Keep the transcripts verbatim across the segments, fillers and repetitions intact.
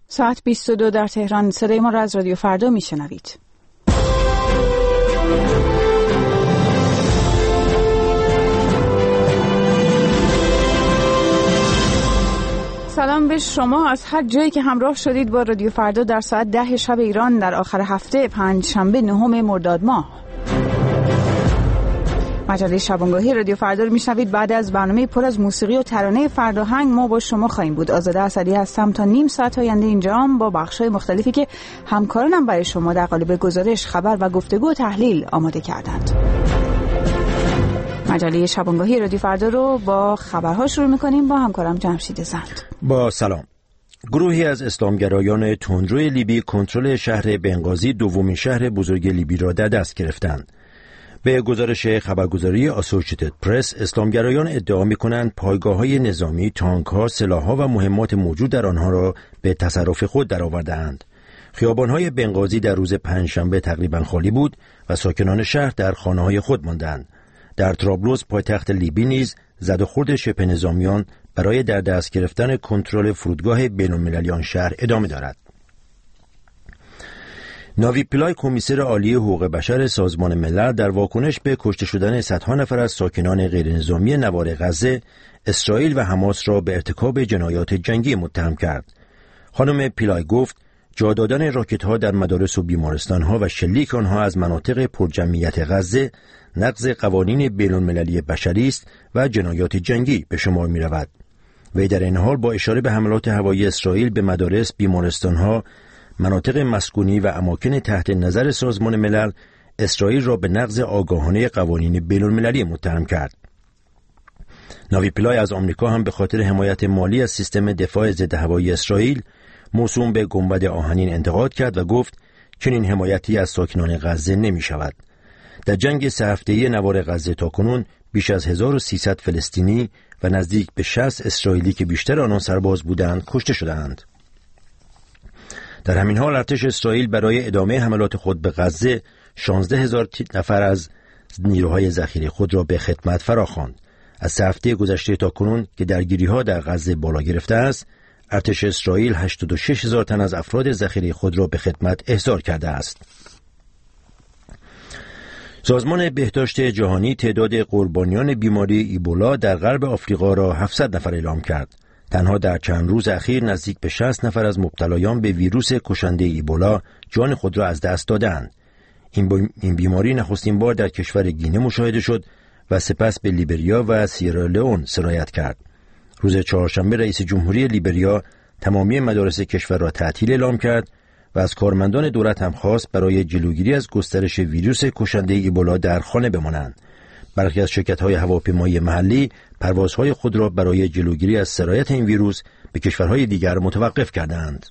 ساعت بیست و دو در تهران. صدای ما را از رادیو فردا میشنوید. سلام به شما از هر جایی که همراه شدید با رادیو فردا در ساعت ده شب ایران در آخر هفته پنج شنبه نهم مرداد ماه. مجله شبانگاهی رادیو فردا رو میشنوید. بعد از برنامه پر از موسیقی و ترانه فردا ما با شما خواهیم بود. آزاده اسدی هستم تا نیم ساعت آینده اینجام با بخش‌های مختلفی که همکارانم برای شما در قالب گزارش، خبر و گفتگو و تحلیل آماده کردند. مجله شبانگاهی رادیو فردا رو با خبرها شروع می‌کنیم با همکارم جمشید زند. با سلام. گروهی از اسلامگرایان تندروی لیبی کنترل شهر بنغازی، دومین شهر بزرگ لیبی را در دست گرفتند. به گزارش خبرگزاری آسوشیتد پرس، اسلامگرایان ادعا می‌کنند پایگاه‌های نظامی، تانک‌ها، سلاح‌ها و مهمات موجود در آنها را به تصرف خود درآورده‌اند. خیابان‌های بنغازی در روز پنجشنبه تقریباً خالی بود و ساکنان شهر در خانه‌های خود ماندند. در طرابلس، پایتخت لیبی نیز زد و خورد شبه نظامیان برای در دست گرفتن کنترل فرودگاه بین‌المللی آن شهر ادامه دارد. ناوی پیلای، کمیسر عالی حقوق بشر سازمان ملل، در واکنش به کشته شدن صدها نفر از ساکنان غیرنظامی نوار غزه، اسرائیل و حماس را به ارتکاب جنایات جنگی متهم کرد. خانم پیلای گفت جا دادن راکت‌ها در مدارس و بیمارستان‌ها و شلیک آنها از مناطق پرجمعیت غزه نقض قوانین بین‌المللی بشری است و جنایات جنگی به شمار می‌رود. وی در این حال با اشاره به حملات هوایی اسرائیل به مدارس، بیمارستان‌ها، مناطق مسکونی و اماکن تحت نظر سازمان ملل، اسرائیل را به نقض آگاهانه قوانین بین‌المللی متهم کرد. ناوی پیلای از آمریکا هم به خاطر حمایت مالی از سیستم دفاع ضد هوایی اسرائیل موسوم به گنبد آهنین انتقاد کرد و گفت چنین حمایتی از ساکنان غزه نمی شود. در جنگ سه هفته‌ای نوار غزه تاکنون بیش از هزار و سیصد فلسطینی و نزدیک به شصت اسرائیلی که بیشتر آنان سرباز بودند کشته شدند. در همین حال ارتش اسرائیل برای ادامه حملات خود به غزه شانزده هزار نفر از نیروهای ذخیره خود را به خدمت فراخواند. از سه هفته گذشته تاکنون که درگیری‌ها در غزه بالا گرفته است، ارتش اسرائیل هشتاد و شش هزار تن از افراد ذخیره خود را به خدمت احضار کرده است. سازمان بهداشت جهانی تعداد قربانیان بیماری ایبولا در غرب آفریقا را هفتصد نفر اعلام کرد. تنها در چند روز اخیر نزدیک به شصت نفر از مبتلایان به ویروس کشنده ایبولا جان خود را از دست دادند. این بیماری نخستین بار در کشور گینه مشاهده شد و سپس به لیبریا و سیرالئون سرایت کرد. روز چهارشنبه رئیس جمهوری لیبریا تمامی مدارس کشور را تعطیل اعلام کرد و از کارمندان دولت هم خواست برای جلوگیری از گسترش ویروس کشنده ایبولا در خانه بمانند. برخی از شرکت‌های هواپیمایی محلی پروازهای خود را برای جلوگیری از سرایت این ویروس به کشورهای دیگر متوقف کردند.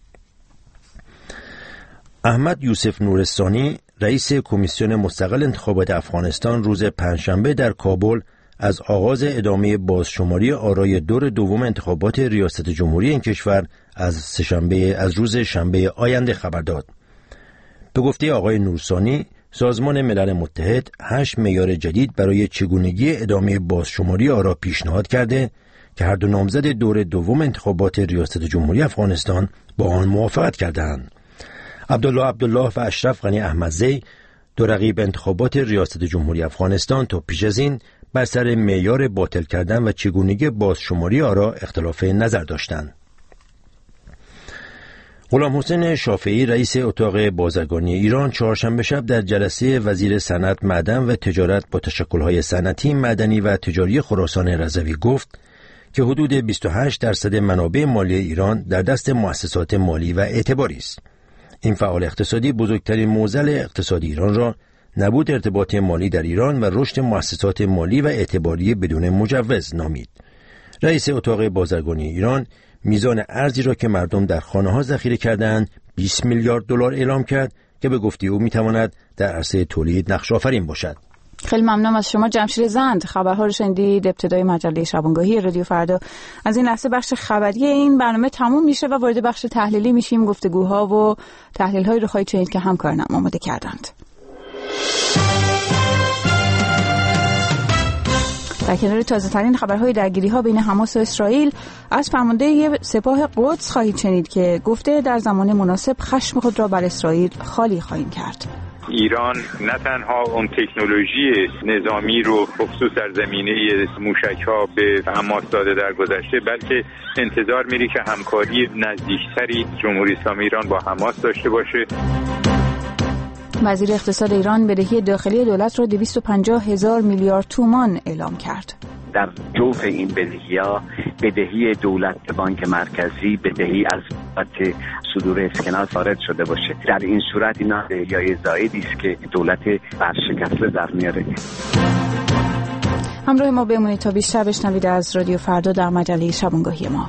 احمد یوسف نورستانی، رئیس کمیسیون مستقل انتخابات افغانستان، روز پنجشنبه در کابل از آغاز ادامه بازشماری آرای دور دوم انتخابات ریاست جمهوری این کشور از سه‌شنبه از روز شنبه آینده خبر داد. به گفته آقای نورستانی، سازمان ملل متحد هشت معیار جدید برای چگونگی ادامه بازشماری آرا پیشنهاد کرده که هر دو نامزد دور دوم انتخابات ریاست جمهوری افغانستان با آن موافقت کردند. عبدالله عبدالله و اشرف غنی احمدزی، دو رقیب انتخابات ریاست جمهوری افغانستان، تا پیش از این بر سر معیار باطل کردن و چگونگی بازشماری آرا اختلاف نظر داشتند. غلام حسین شافعی، رئیس اتاق بازرگانی ایران، چهارشنبه شب در جلسه وزیر صنعت، معدن و تجارت با تشکل‌های صنعتی، معدنی و تجاری خراسان رضوی گفت که حدود بیست و هشت درصد منابع مالی ایران در دست مؤسسات مالی و اعتباری است. این فعال اقتصادی بزرگترین معضل اقتصادی ایران را نبود ارتباط مالی در ایران و رشد مؤسسات مالی و اعتباری بدون مجوز نامید. رئیس اتاق بازرگانی ایران میزان ارزی را که مردم در خانه‌ها ذخیره کردند بیست میلیارد دلار اعلام کرد که به گفته او میتواند در عرصه تولید نقش آفرین باشد. خیلی ممنونم از شما جمشید زند. خبرها رو شنیدید. ابتدای مجله شبانگاهی رادیو فردا. از این لحظه بخش خبری این برنامه تموم میشه و وارد بخش تحلیلی میشیم. گفتگوها و تحلیل‌هایی رو خواهید شنید که همکارانم آماده کردند. در کنار تازه‌ترین خبرهای درگیری‌ها بین حماس و اسرائیل، از فرمانده سپاه قدس خواهید شنید که گفته در زمان مناسب خشم خود را بر اسرائیل خالی خواهیم کرد. ایران نه تنها اون تکنولوژی نظامی رو خصوص در زمینه موشک‌ها به حماس داده در گذشته، بلکه انتظار می‌ری که همکاری نزدیکتری جمهوری اسلامی ایران با حماس داشته باشه. وزیر اقتصاد ایران بدهی داخلی دولت را دویست و پنجاه هزار میلیارد تومان اعلام کرد. در جوف این بدهی‌ها بدهی دولت به بانک مرکزی، بدهی از بابت صدور اسکناس وارد شده باشه. در این صورت اینا بدهی‌های زائدی است که دولت ورشکسته در میاره. همراه ما بمونید تا بیشتر بشنوید از رادیو فردا در مجله شبانگاهی ما.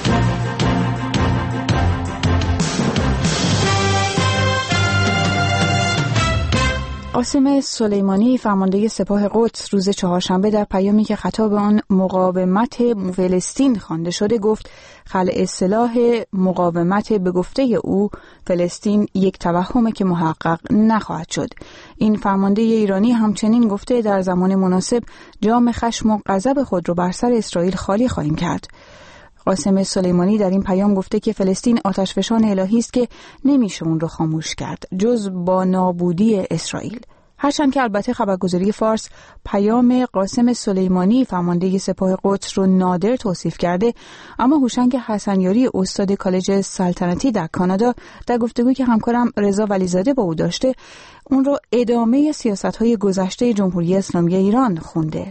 قاسم سلیمانی فرمانده سپاه قدس روز چهارشنبه در پیامی که خطاب آن مقاومت فلسطین خوانده شده گفت خلع سلاح مقاومت به گفته او فلسطین یک توهمه که محقق نخواهد شد. این فرمانده ایرانی همچنین گفته در زمان مناسب جام خشم و غضب خود را بر سر اسرائیل خالی خواهیم کرد. قاسم سلیمانی در این پیام گفته که فلسطین آتشفشان الهی است که نمیشه اون رو خاموش کرد جز با نابودی اسرائیل. هرچند که البته خبرگزاری فارس پیام قاسم سلیمانی فرمانده سپاه قدس رو نادر توصیف کرده، اما هوشنگ حسنیاری استاد کالج سلطنتی در کانادا در گفتگویی که همکارم رضا ولیزاده با او داشته اون رو ادامه سیاست‌های گذشته جمهوری اسلامی ایران خونده.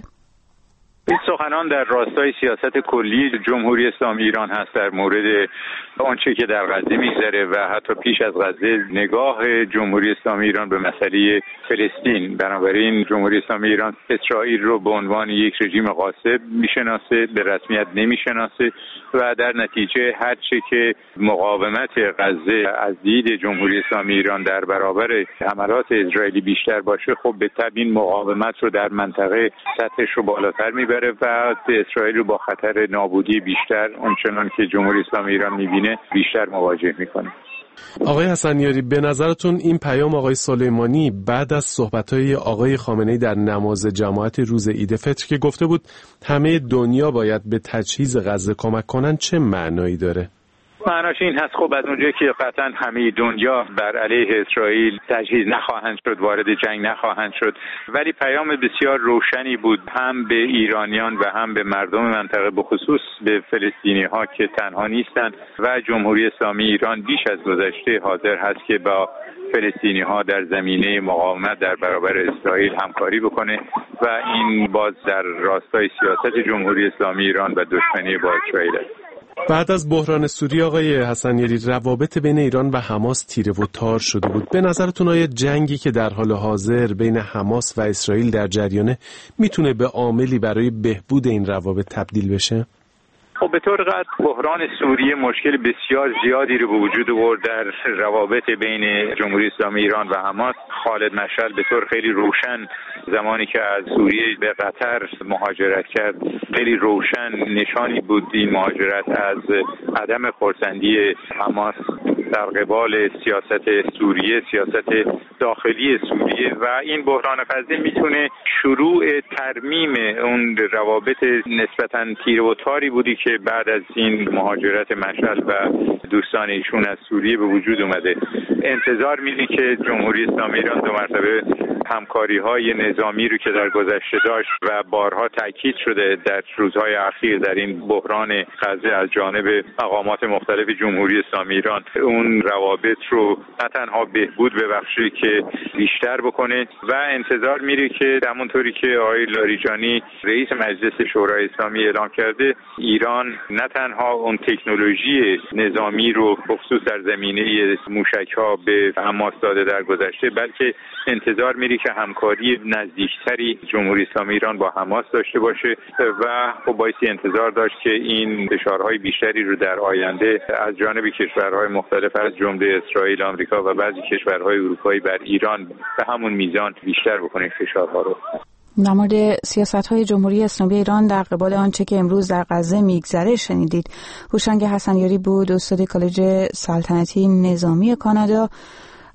این سخنان در راستای سیاست کلی جمهوری اسلامی ایران هست در مورد آنچه که در غزه میگذره و حتی پیش از غزه نگاه جمهوری اسلامی ایران به مسئله فلسطین. بنابراین جمهوری اسلامی ایران اسرائیل رو به عنوان یک رژیم غاصب میشناسه، به رسمیت نمیشناسه و در نتیجه هر چه که مقاومت غزه از دید جمهوری اسلامی ایران در برابر حملات اسرائیلی بیشتر باشه، خب به طبع این مقاومت رو در منطقه سطحش رو بالاتر میبره و اسرائیل رو با خطر نابودی بیشتر اونچنان که جمهوری اسلامی ایران میبینه بیشتر مواجه میکنه. آقای حسنیاری، به نظرتون این پیام آقای سلیمانی بعد از صحبت‌های آقای خامنه‌ای در نماز جماعت روز عید فطر که گفته بود همه دنیا باید به تجهیز غزه کمک کنن چه معنایی داره؟ معناش این هست خب از اونجایی که قطعا همه دنیا بر علیه اسرائیل تجهیز نخواهند شد، وارد جنگ نخواهند شد، ولی پیام بسیار روشنی بود هم به ایرانیان و هم به مردم منطقه، به خصوص به فلسطینی ها که تنها نیستند و جمهوری اسلامی ایران بیش از گذشته حاضر هست که با فلسطینی ها در زمینه مقاومت در برابر اسرائیل همکاری بکنه و این باز در راستای سیاست جمهوری اسلامی ایران و دشمنی با اسرائیل است. بعد از بحران سوریه آقای حسنیاری روابط بین ایران و حماس تیره و تار شده بود. به نظرتون آیا جنگی که در حال حاضر بین حماس و اسرائیل در جریانه میتونه به عاملی برای بهبود این روابط تبدیل بشه؟ خب به طور قطع بحران سوریه مشکل بسیار زیادی رو به وجود آورد در روابط بین جمهوری اسلامی ایران و حماس. خالد مشعل به طور خیلی روشن زمانی که از سوریه به قطر مهاجرت کرد خیلی روشن نشانی بود این مهاجرت از عدم خرسندی حماس در قبال سیاست سوریه، سیاست داخلی سوریه و این بحران غزه میتونه شروع ترمیم اون روابط نسبتاً تیره و تاری بودی که بعد از این مهاجرت مشعل و دوستان ایشون از سوریه به وجود اومده. انتظار میدی که جمهوری اسلامی ایران دو مرتبه همکاری‌های نظامی رو که در گذشته داشت و بارها تاکید شده در روزهای اخیر در این بحران غزه از جانب مقامات مختلف جمهوری اسلامی ایران، اون روابط رو نه تنها بهبود ببخشه که بیشتر بکنه و انتظار میره که همونطوری که آقای لاریجانی رئیس مجلس شورای اسلامی اعلام کرده، ایران نه تنها اون تکنولوژی نظامی رو خصوص در زمینه موشک‌ها به حماس داده در گذشته، بلکه انتظار میره که همکاری نزدیکتری جمهوری اسلامی ایران با حماس داشته باشه و خب بایستی انتظار داشت که این فشارهای بیشتری رو در آینده از جانب کشورهای مختلف از جمله اسرائیل، آمریکا و بعضی کشورهای اروپایی بر ایران به همون میزان بیشتر بکنه فشارها رو. در مورد سیاست‌های جمهوری اسلامی ایران در قبال آنچه که امروز در غزه میگذره شنیدید. هوشنگ حسنیاری بود، استاد کالج سلطنتی نظامی کانادا.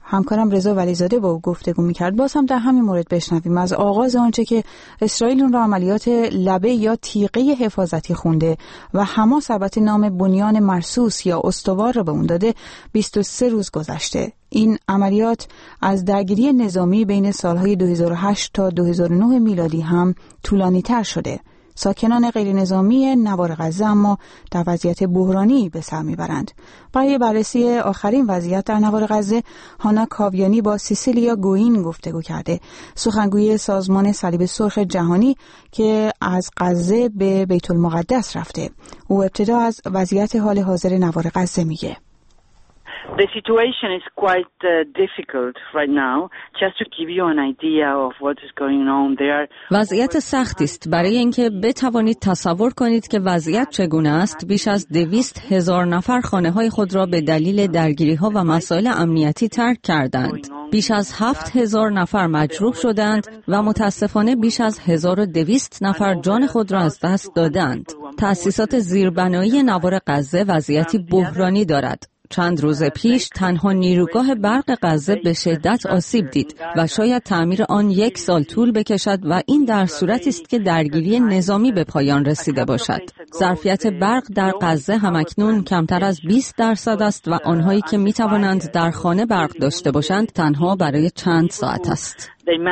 همکارم رضا ولیزاده با او گفتگو میکرد. باز هم در همین مورد بشنویم از آغاز آنچه که اسرائیل اون را عملیات لبه یا تیغه حفاظتی خونده و حماس البته نام بنیان مرصوص یا استوار را به اون داده، بیست و سه روز گذشته. این عملیات از درگیری نظامی بین سالهای دو هزار و هشت تا دو هزار و نه میلادی هم طولانی تر شده. ساکنان غیر نظامی نوار غزه اما در وضعیت بحرانی به سر میبرند. برای بررسی آخرین وضعیت در نوار غزه، هانا کاویانی با سیسیلیا گوین گفتگو کرده، سخنگوی سازمان صلیب سرخ جهانی که از غزه به بیت المقدس رفته. او ابتدا از وضعیت حال حاضر نوار غزه میگه. The situation is quite uh, difficult right now. Just to give you an idea of what is going on there. وضعیت سختی است. برای اینکه بتوانید تصور کنید که وضعیت چگونه است، بیش از دویست هزار نفر خانه‌های خود را به دلیل درگیری‌ها و مسائل امنیتی ترک کردند. بیش از هفت هزار نفر مجروح شدند و متاسفانه بیش از هزار و دویست نفر جان خود را از دست دادند. تأسیسات زیربنایی نوار غزه وضعیتی بحرانی دارد. چند روز پیش تنها نیروگاه برق غزه به شدت آسیب دید و شاید تعمیر آن یک سال طول بکشد و این در صورتی است که درگیری نظامی به پایان رسیده باشد. ظرفیت برق در غزه همکنون کمتر از بیست درصد است و آنهایی که می توانند در خانه برق داشته باشند تنها برای چند ساعت است.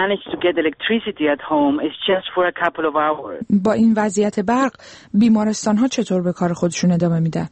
با این وضعیت برق بیمارستان ها چطور به کار خودشون ادامه میدن؟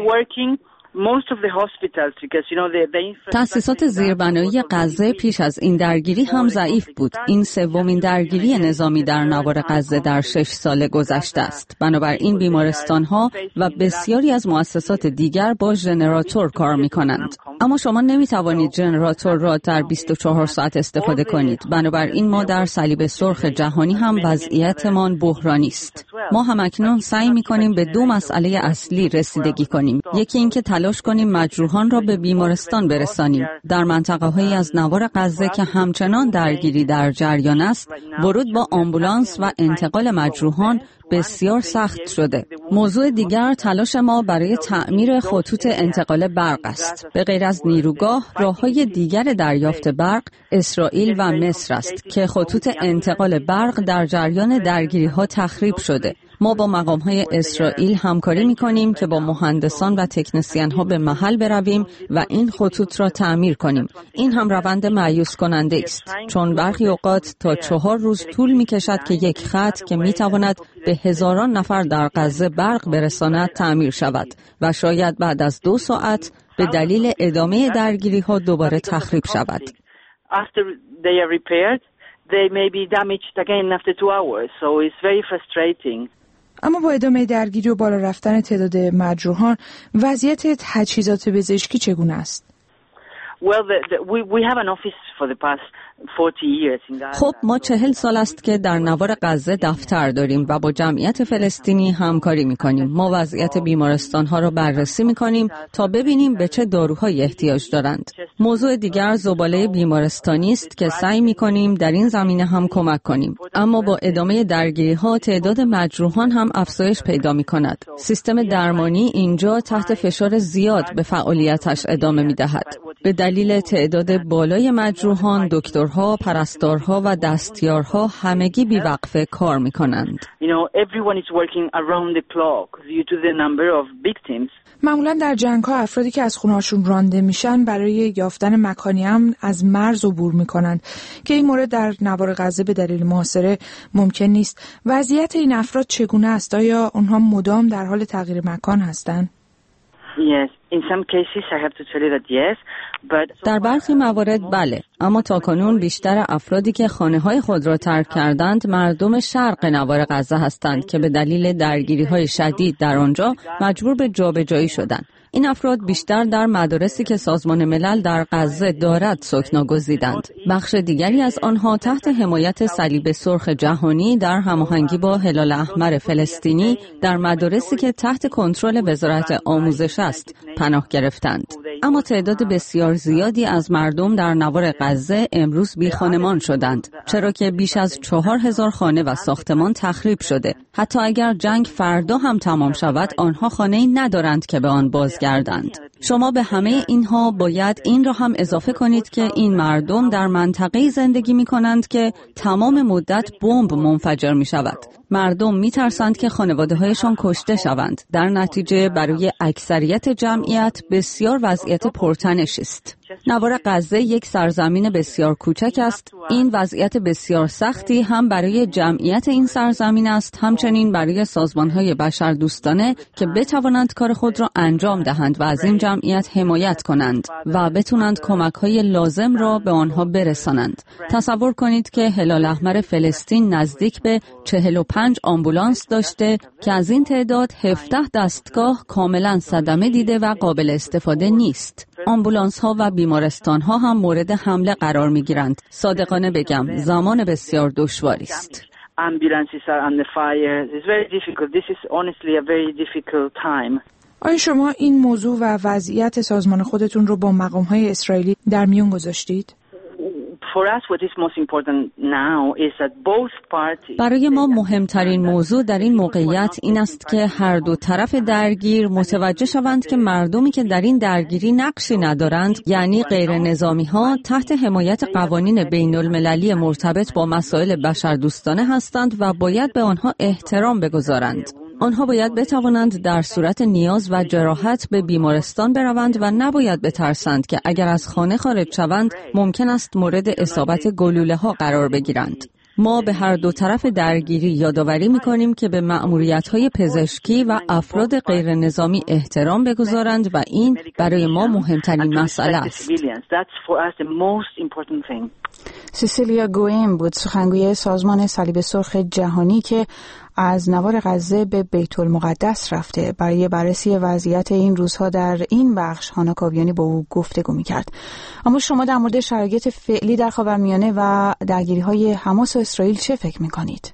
تأسیسات زیربنایی غزه پیش از این درگیری هم ضعیف بود. این سومین درگیری نظامی در نوار غزه در شش سال گذشته است. بنابراین بیمارستان‌ها و بسیاری از مؤسسات دیگر با ژنراتور کار می‌کنند. اما شما نمی‌توانید ژنراتور را در بیست و چهار ساعت استفاده کنید. بنابراین ما در صلیب سرخ جهانی هم وضعیتمان بحرانی است. ما همکنون سعی می‌کنیم به دو مسئله اصلی رسیدگی کنیم. یکی اینکه تلاش کنیم مجروحان را به بیمارستان برسانیم. در منطقه‌هایی از نوار غزه که همچنان درگیری در جریان است، ورود با آمبولانس و انتقال مجروحان بسیار سخت شده. موضوع دیگر تلاش ما برای تعمیر خطوط انتقال برق است. به غیر از نیروگاه، راه‌های دیگر دریافت برق اسرائیل و مصر است که خطوط انتقال برق در جریان درگیری‌ها تخریب شده. ما با مقام‌های اسرائیل همکاری می‌کنیم که با مهندسان و تکنسین‌ها به محل برویم و این خطوط را تعمیر کنیم. این هم روند مایوس کننده است، چون برخی اوقات تا چهار روز طول می‌کشد که یک خط که می‌تواند به هزاران نفر در غزه برق برساند تعمیر شود و شاید بعد از دو ساعت به دلیل ادامه درگیری‌ها دوباره تخریب شود. اما با ادامه درگیری و بالا رفتن تعداد مجروحان، وضعیت تجهیزات پزشکی چگونه است؟ خب ما چهل سال است که در نوار غزه دفتر داریم و با جمعیت فلسطینی همکاری می‌کنیم. ما وضعیت بیمارستان‌ها را بررسی می‌کنیم تا ببینیم به چه داروهایی احتیاج دارند. موضوع دیگر زباله بیمارستانی است که سعی می‌کنیم در این زمینه هم کمک کنیم. اما با ادامه درگیری‌ها تعداد مجروحان هم افزایش پیدا می‌کند. سیستم درمانی اینجا تحت فشار زیاد به فعالیتش ادامه می‌دهد. به دلیل تعداد بالای مجروحان، دکترها، پرستارها و دستیارها همگی بی‌وقفه کار می‌کنند. معمولا در جنگ‌ها افرادی که از خونه‌هاشون رانده میشن برای یافتن مکانی امن از مرز عبور می‌کنند که این مورد در نوار غزه به دلیل محاصره ممکن نیست. وضعیت این افراد چگونه است؟ آیا اونها مدام در حال تغییر مکان هستند؟ Yes, in some cases I have to tell you that yes, but در برخی موارد بله، اما تاکنون بیشتر افرادی که خانه‌های خود را ترک کردند مردم شرق نوار غزه هستند که به دلیل درگیری‌های شدید در آنجا مجبور به جابجایی شدند. این افراد بیشتر در مدارسی که سازمان ملل در غزه دارد سکنا گزیدند. بخش دیگری از آنها تحت حمایت صلیب سرخ جهانی در هماهنگی با هلال احمر فلسطینی در مدارسی که تحت کنترل وزارت آموزش است پناه گرفتند. اما تعداد بسیار زیادی از مردم در نوار غزه امروز بی خانمان شدند، چرا که بیش از چهار هزار خانه و ساختمان تخریب شده. حتی اگر جنگ فردا هم تمام شود، آنها خانه‌ای ندارند که به آن بازگردند. شما به همه اینها باید این را هم اضافه کنید که این مردم در منطقه‌ای زندگی می‌کنند که تمام مدت بمب منفجر می‌شود. مردم می‌ترسند که خانواده‌هایشان کشته شوند. در نتیجه برای اکثریت جمعیت بسیار وضعیت پرتنش است. نوار غزه یک سرزمین بسیار کوچک است. این وضعیت بسیار سختی هم برای جمعیت این سرزمین است، همچنین برای سازمان‌های بشردوستانه که بتوانند کار خود را انجام دهند و از این جمعیت حمایت کنند و بتوانند کمک‌های لازم را به آنها برسانند. تصور کنید که هلال احمر فلسطین نزدیک به چهل و پنج آمبولانس داشته که از این تعداد هفده دستگاه کاملا صدمه دیده و قابل استفاده نیست. آمبولانس‌ها و بیمارستان‌ها هم مورد حمله قرار می‌گیرند. صادقانه بگم زمان بسیار دشواری است. آیا شما این موضوع و وضعیت سازمان خودتون رو با مقام‌های اسرائیلی در میون گذاشتید؟ برای ما مهمترین موضوع در این موقعیت این است که هر دو طرف درگیر متوجه شوند که مردمی که در این درگیری نقشی ندارند، یعنی غیر نظامی ها، تحت حمایت قوانین بین المللی مرتبط با مسائل بشردوستانه هستند و باید به آنها احترام بگذارند. آنها باید بتوانند در صورت نیاز و جراحت به بیمارستان بروند و نباید بترسند که اگر از خانه خارج شوند ممکن است مورد اصابت گلوله ها قرار بگیرند. ما به هر دو طرف درگیری یادآوری می‌کنیم که به مأموریت‌های پزشکی و افراد غیر نظامی احترام بگذارند و این برای ما مهمترین مسئله است. سیسیلیا گوئن بود، سخنگوی سازمان صلیب سرخ جهانی که از نوار غزه به بیت المقدس رفته. برای بررسی وضعیت این روزها در این بخش هانا کاویانی با او گفتگو می‌کرد. اما شما در مورد شرایط فعلی در خاورمیانه و درگیری‌های حماس و اسرائیل چه فکر می‌کنید؟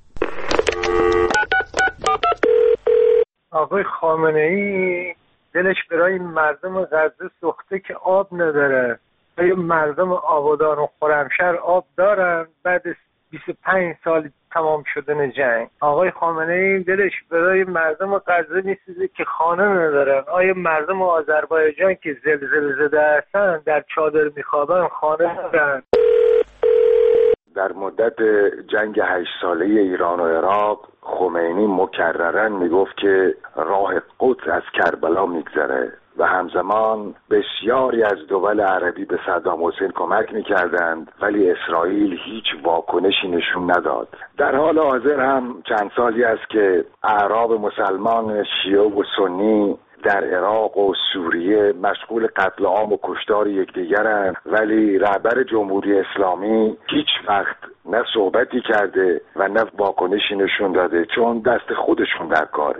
آقای خامنه‌ای دلش برای مردم غزه سوخته که آب نداره. مردم آبادان و خرمشهر آب دارن بعد بیست و پنج سال تمام شدن جنگ. آقای خامنه‌ای دلش برای مردم غزه میسوزه که خانه ندارن. آیا مردم آذربایجان که زلزله زده هستن در چادر میخوابن خانه ندارن؟ در مدت جنگ هشت ساله ایران و عراق خمینی مکررن میگفت که راه قدس از کربلا میگذره و همزمان بسیاری از دول عربی به صدام حسین کمک میکردند، ولی اسرائیل هیچ واکنشی نشون نداد. در حال حاضر هم چند سالی است که اعراب مسلمان شیعه و سنی در عراق و سوریه مشغول قتل عام و کشتار یکدیگرند، ولی رهبر جمهوری اسلامی هیچ وقت نه صحبتی کرده و نه واکنشی نشون داده، چون دست خودشون در کاره.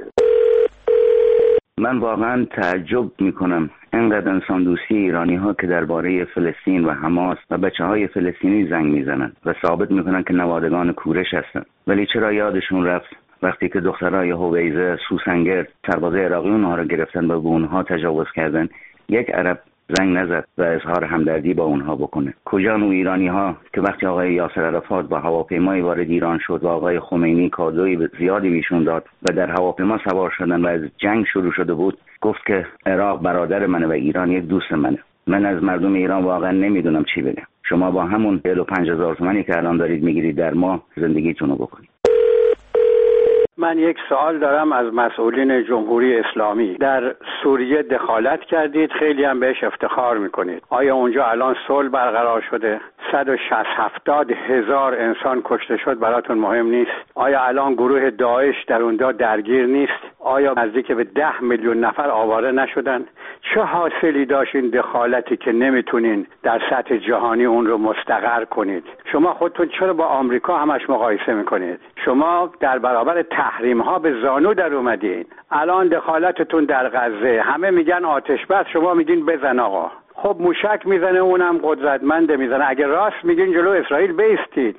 من واقعا تعجب میکنم اینقدر انسان دوستی ایرانی ها که درباره فلسطین و حماس و بچه های فلسطینی زنگ میزنن و ثابت میکنن که نوادگان کورش هستن، ولی چرا یادشون رفت وقتی که دخترای هویزه سوسنگرد سربازای عراقی اونها رو گرفتن و به اونها تجاوز کردن، یک عرب زنگ نزد و اظهار همدردی با اونها بکنه؟ کجا نو ایرانی ها که وقتی آقای یاسر عرفات با هواپیمایی وارد ایران شد و آقای خمینی کادوی زیادی میشون داد و در هواپیما سوار شدن و از جنگ شروع شده بود، گفت که عراق برادر منه و ایران یک دوست منه. من از مردم ایران واقعا نمیدونم چی بگم. شما با همون چهل و پنج هزار تومانی که الان دارید میگیرید در ماه زندگیتون رو بکنید. من یک سوال دارم از مسئولین جمهوری اسلامی. در سوریه دخالت کردید، خیلی هم بهش افتخار میکنید. آیا اونجا الان صلح برقرار شده؟ صد و شصت هفتاد هزار انسان کشته شد، براتون مهم نیست؟ آیا الان گروه داعش در اونجا درگیر نیست؟ آیا نزدیک به ده میلیون نفر آواره نشدن؟ چه حاصلی داشت این دخالتی که نمیتونین در سطح جهانی اون رو مستقر کنید؟ شما خودتون چرا با آمریکا همش مقایسه میکنید؟ شما در برابر تحریم ها به زانو در اومدین. الان دخالتتون در غزه، همه میگن آتش بس، شما میگین بزن آقا. خب موشک میزنه، اونم قدرتمنده میزنه. اگه راست میگین جلو اسرائیل بیستید.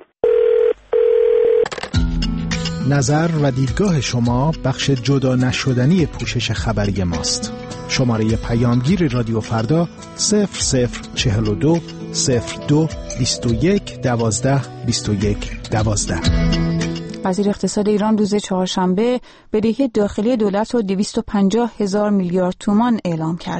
نظر و دیدگاه شما بخش جدا نشدنی پوشش خبری ماست. شماره پیامگیر رادیو فردا صفر صفر چهل و دو صفر دو بیست و یک دوازده بیست و یک دوازده. وزیر اقتصاد ایران روز چهارشنبه بدهی داخلی دولت رو دویست و پنجاه هزار میلیارد تومان اعلام کرده.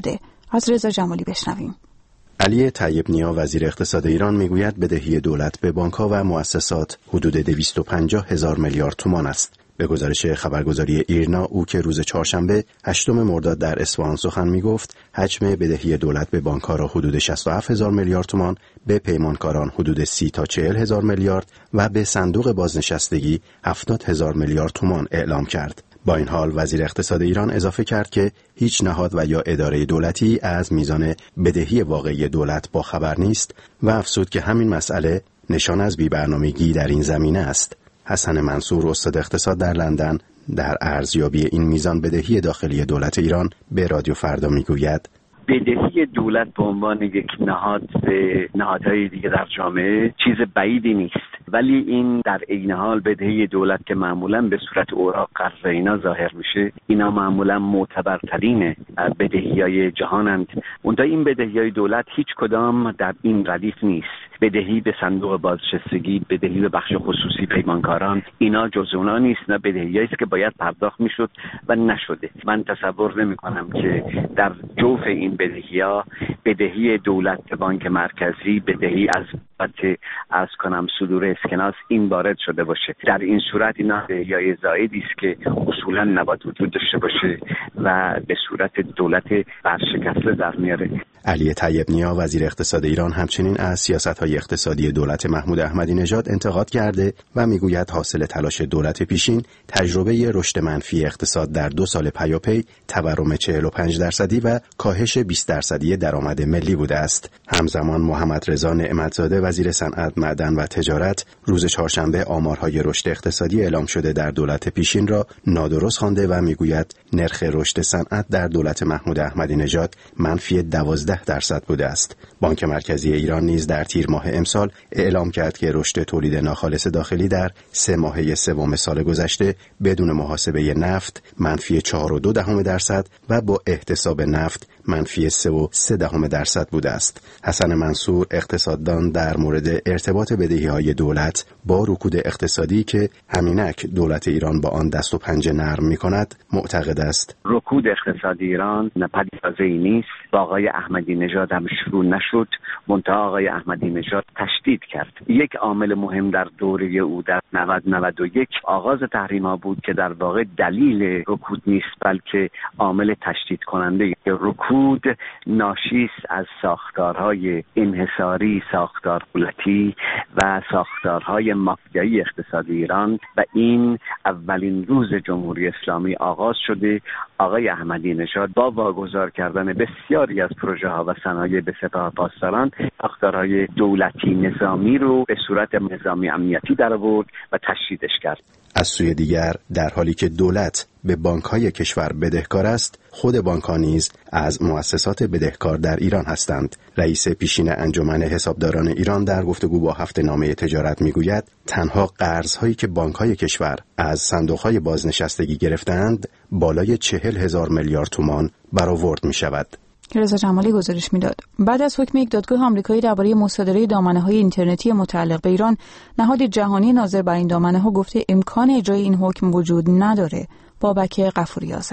از رضا جمالی بشنویم. علی طیب نیا وزیر اقتصاد ایران میگوید بدهی دولت به بانک‌ها و مؤسسات حدود دویست و پنجاه هزار میلیارد تومان است. به گزارش خبرگزاری ایرنا، او که روز چهارشنبه هشتم مرداد در اصفهان سخن میگفت، حجم بدهی دولت به بانک‌ها را حدود شصت و هفت هزار میلیارد تومان، به پیمانکاران حدود سی تا چهل هزار میلیارد و به صندوق بازنشستگی هفتاد هزار میلیارد تومان اعلام کرد. با این حال وزیر اقتصاد ایران اضافه کرد که هیچ نهاد و یا اداره دولتی از میزان بدهی واقعی دولت با خبر نیست و افزود که همین مسئله نشان از بی‌برنامگی در این زمینه است. حسن منصور، استاد اقتصاد در لندن، در ارزیابی این میزان بدهی داخلی دولت ایران به رادیو فردا میگوید بدهی دولت به عنوان یک نهاد به نهادهای دیگه در جامعه چیز بعیدی نیست، ولی این در عین حال بدهی دولت که معمولا به صورت اوراق قرضه اینا ظاهر میشه، اینا معمولا معتبرترین بدهی‌های جهانند. اونجا این بدهی‌های دولت هیچ کدام در این ردیف نیست. بدهی به صندوق بازنشستگی، بدهی به بخش خصوصی پیمانکاران، اینا جز اونا نیست، نه بدهی‌ای است که باید پرداخت میشد و نشده. من تصور نمی‌کنم که در جوف این بدهی‌ها بدهی دولت به بانک مرکزی، بدهی از بابت از کنم صدور اسکناس این وارد شده باشه. در این صورت اینا بدهی‌های زائدی است که اصولاً نباید وجود داشته باشه و به صورت دولت ورشکسته در میاره. علی طیب نیا وزیر اقتصاد ایران همچنین از سیاست‌های اقتصادی دولت محمود احمدی نژاد انتقاد کرده و میگوید حاصل تلاش دولت پیشین تجربه رشد منفی اقتصاد در دو سال پیاپی، تورم چهل و پنج درصدی و کاهش بیست درصدی درآمد ملی بوده است. همزمان محمد رضا نعمتزاده وزیر صنعت، معدن و تجارت روز چهارشنبه آمارهای رشد اقتصادی اعلام شده در دولت پیشین را نادرست خوانده و میگوید نرخ رشد صنعت در دولت محمود احمدی نژاد منفی دوازده درصد بوده است. بانک مرکزی ایران نیز در تیر ماه امسال اعلام کرد که رشد تولید ناخالص داخلی در سه ماهه سوم سال گذشته بدون محاسبه نفت منفی چهار و دو دهم درصد و با احتساب نفت منفی سه و سه دهم درصد بوده است. حسن منصور، اقتصاددان، در مورد ارتباط بدهی‌های دولت با رکود اقتصادی که همینک دولت ایران با آن دست و پنجه نرم می‌کند معتقد است. رکود اقتصادی ایران پدیده‌ای نیست. با آقای احمدی نژاد هم شروع نشد، منتها آقای احمدی نژاد تشدید کرد. یک عامل مهم در دوره او در نود نود و یک آغاز تحریم‌ها بود که در واقع دلیل رکود نیست، بلکه عامل تشدید کننده. رکود ناشی است از ساختارهای انحصاری، ساختار دولتی و ساختارهای مافیایی اقتصادی ایران و این اولین روز جمهوری اسلامی آغاز شده. آقای احمدی نژاد با واگذار کردن بسیاری از پروژه ها و صنایع به سپاه پاسداران ساختارهای دولتی نظامی رو به صورت نظامی امنیتی درآورد و تشدیدش کرد. از سوی دیگر در حالی که دولت به بانک‌های کشور بدهکار است، خود بانک‌ها نیز از مؤسسات بدهکار در ایران هستند. رئیس پیشین انجمن حسابداران ایران در گفتگو با هفته‌نامه تجارت میگوید تنها قرض‌هایی که بانک‌های کشور از صندوق‌های بازنشستگی گرفتند بالای چهل هزار میلیارد تومان برآورد می‌شود. رضا جمالی گزارش میداد. بعد از حکم یک دادگاه آمریکایی درباره مصادره دامنه‌های اینترنتی متعلق به ایران، نهاد جهانی ناظر بر این دامنه‌ها گفته امکان اجرای این حکم وجود نداره. بابک غفوری آذر.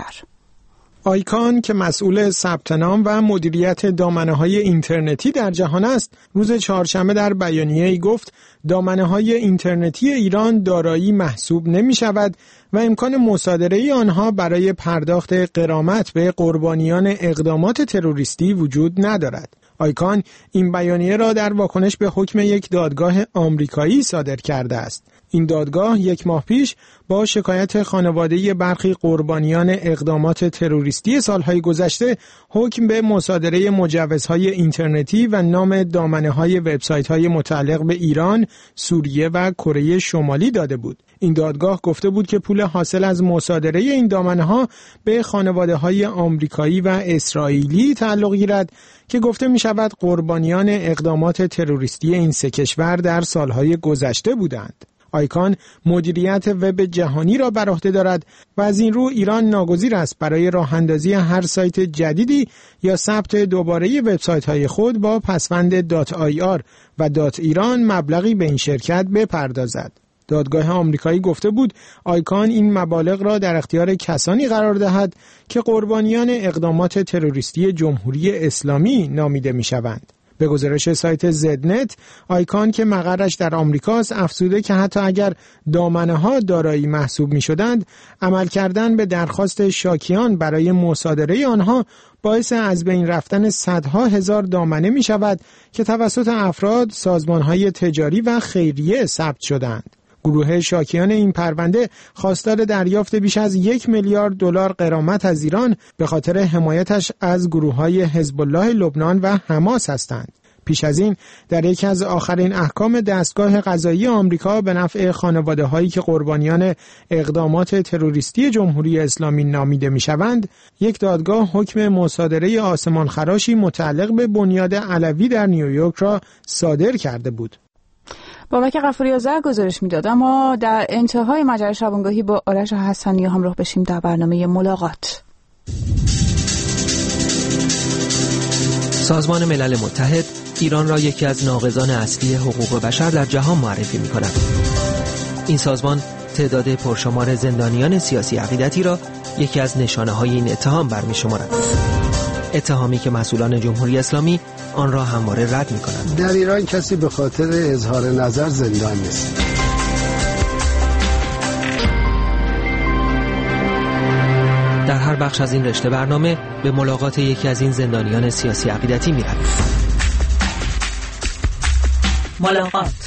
آیکان که مسئول ثبت نام و مدیریت دامنه‌های اینترنتی در جهان است، روز چهارشنبه در بیانیه‌ای گفت دامنه‌های اینترنتی ایران دارایی محسوب نمی‌شود و امکان مصادره آنها برای پرداخت غرامت به قربانیان اقدامات تروریستی وجود ندارد. آیکان این بیانیه را در واکنش به حکم یک دادگاه آمریکایی صادر کرده است. این دادگاه یک ماه پیش با شکایت خانواده برخی قربانیان اقدامات تروریستی سالهای گذشته حکم به مصادره مجوزهای اینترنتی و نام دامنه‌های وبسایت‌های متعلق به ایران، سوریه و کره شمالی داده بود. این دادگاه گفته بود که پول حاصل از مصادره این دامنه‌ها به خانواده‌های آمریکایی و اسرائیلی تعلق گیرد که گفته می‌شود قربانیان اقدامات تروریستی این سه کشور در سالهای گذشته بودند. آیکان مدیریت وب جهانی را بر عهده دارد و از این رو ایران ناگزیر است برای راه اندازی هر سایت جدیدی یا ثبت دوباره وبسایت‌های خود با پسوند .ir و .ایران مبلغی به این شرکت بپردازد. دادگاه آمریکایی گفته بود آیکان این مبالغ را در اختیار کسانی قرار دهد که قربانیان اقدامات تروریستی جمهوری اسلامی نامیده می‌شوند. به گزارش سایت زدنت، آیکان که مقرش در آمریکاست افزوده که حتی اگر دامنه‌ها دارایی محسوب می‌شدند، عمل کردن به درخواست شاکیان برای مصادره آنها باعث از بین رفتن صدها هزار دامنه می‌شود که توسط افراد، سازمان‌های تجاری و خیریه ثبت شدند. گروه شاکیان این پرونده خواستار دریافت بیش از یک میلیارد دلار غرامت از ایران به خاطر حمایتش از گروه‌های حزب الله لبنان و حماس هستند. پیش از این در یکی از آخرین احکام دستگاه قضایی آمریکا به نفع خانواده‌هایی که قربانیان اقدامات تروریستی جمهوری اسلامی نامیده می‌شوند، یک دادگاه حکم مصادره آسمانخراشی متعلق به بنیاد علوی در نیویورک را صادر کرده بود. بابک غفوری آذر گزارش میداد. اما در انتهای مجله شبانگاهی با آرش حسنی همراه بشیم در برنامه ملاقات. سازمان ملل متحد ایران را یکی از ناقضان اصلی حقوق بشر در جهان معرفی می کند. این سازمان تعداد پرشمار زندانیان سیاسی عقیدتی را یکی از نشانه های این اتهام برمی شمارد. اتهامی که مسئولان جمهوری اسلامی آن را همواره رد می کنند. در ایران کسی به خاطر اظهار نظر زندان نیست. در هر بخش از این رشته برنامه به ملاقات یکی از این زندانیان سیاسی عقیدتی می رویم. ملاقات.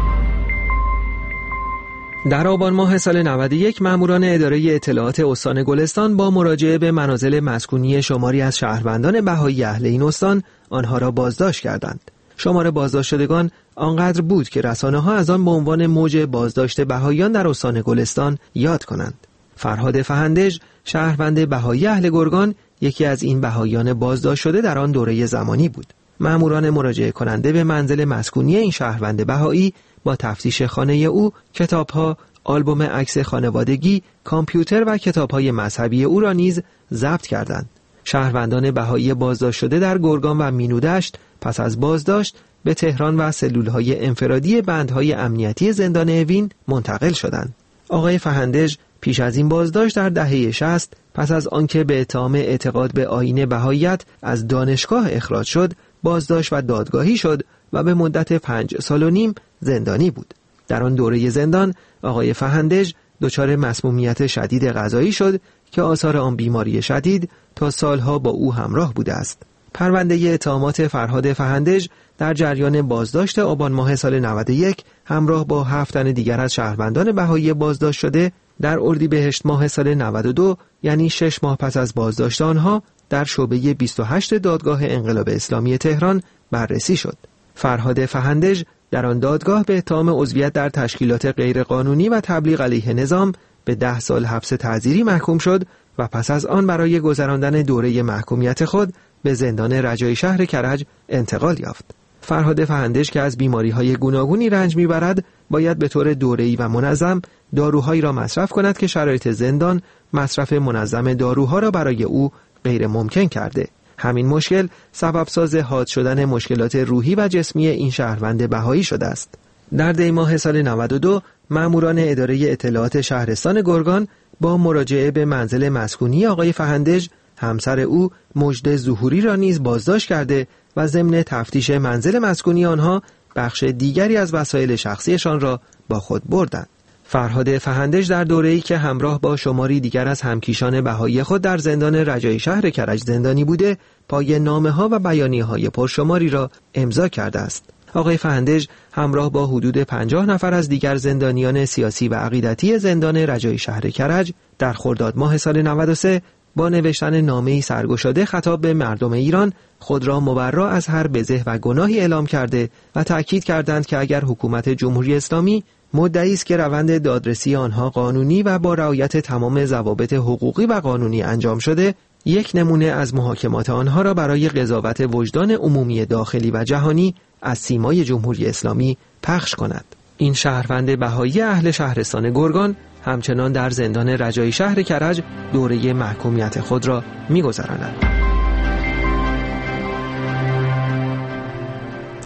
در آبان ماه سال نود و یک ماموران اداره اطلاعات استان گلستان با مراجعه به منازل مسکونی شماری از شهروندان بهایی اهل این استان آنها را بازداشت کردند. شمار بازداشت شدگان آنقدر بود که رسانه‌ها از آن به عنوان موج بازداشت بهاییان در استان گلستان یاد کنند. فرهاد فهندج، شهروند بهایی اهل گرگان، یکی از این بهاییان بازداشت شده در آن دوره زمانی بود. ماموران مراجعه کننده به منزل مسکونی این شهروند بهایی با تفتیش خانه او کتاب‌ها، آلبوم عکس خانوادگی، کامپیوتر و کتاب‌های مذهبی او را نیز ضبط کردند. شهروندان بهایی بازداشت شده در گرگان و مینودشت پس از بازداشت به تهران و سلول‌های انفرادی بندهای امنیتی زندان اوین منتقل شدند. آقای فهندج پیش از این بازداشت در دهه شصت پس از آنکه به اتهام اعتقاد به آیین بهاییت از دانشگاه اخراج شد، بازداشت و دادگاهی شد و به مدت پنج سال و نیم زندانی بود. در آن دوره زندان آقای فهندج دچار مسمومیت شدید غذایی شد که آثار آن بیماری شدید تا سالها با او همراه بوده است. پرونده اتهامات فرهاد فهندج در جریان بازداشت آبان ماه سال نود و یک همراه با هفت تن دیگر از شهروندان بهایی بازداشت شده در اردیبهشت ماه سال نود و دو، یعنی شش ماه پس از بازداشت آنها، در شعبه بیست و هشت دادگاه انقلاب اسلامی تهران بررسی شد. فرهاد فهندج در آن دادگاه به اتهام عضویت در تشکیلات غیرقانونی و تبلیغ علیه نظام به ده سال حبس تعزیری محکوم شد و پس از آن برای گذراندن دوره محکومیت خود به زندان رجایی شهر کرج انتقال یافت. فرهاد فهندج که از بیماری‌های گوناگونی رنج می‌برد، باید به طور دوره‌ای و منظم داروهایی را مصرف کند که شرایط زندان مصرف منظم داروها را برای او غیر ممکن کرده. همین مشکل سبب ساز حاد شدن مشکلات روحی و جسمی این شهروند بهایی شده است. در دی ماه سال نود و دو ماموران اداره اطلاعات شهرستان گرگان با مراجعه به منزل مسکونی آقای فهندج همسر او مجد ظهوری را نیز بازداشت کرده و ضمن تفتیش منزل مسکونی آنها بخش دیگری از وسایل شخصیشان را با خود بردند. فرهاد فهندج در دوره‌ای که همراه با شماری دیگر از همکیشان بهایی خود در زندان رجایی شهر کرج زندانی بوده، پای نامه‌ها و بیانیه‌های پرشماری را امضا کرده است. آقای فهندج همراه با حدود پنجاه نفر از دیگر زندانیان سیاسی و عقیدتی زندان رجایی شهر کرج در خرداد ماه سال نود و سه با نوشتن نامه‌ای سرگشاده خطاب به مردم ایران خود را مبرا از هر بزه و گناهی اعلام کرده و تأکید کردند که اگر حکومت جمهوری اسلامی مدعی است که روند دادرسی آنها قانونی و با رعایت تمام ضوابط حقوقی و قانونی انجام شده، یک نمونه از محاکمات آنها را برای قضاوت وجدان عمومی داخلی و جهانی از سیمای جمهوری اسلامی پخش کند. این شهروند بهایی اهل شهرستان گرگان همچنان در زندان رجایی شهر کرج دوره محکومیت خود را می‌گذراند.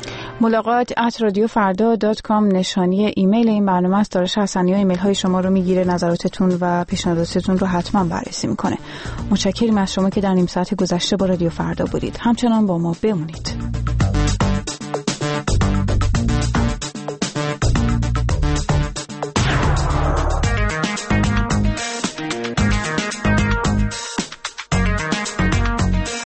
ملاقات ات رادیو فردا دات کام نشانی ایمیل این برنامه است. دارش حسنی ها ایمیل های شما رو میگیره، نظراتتون و پیشنهاداتتون رو حتما بررسی میکنه. متشکریم از شما که در نیم ساعت گذشته با رادیو فردا بودید. همچنان با ما بمونید.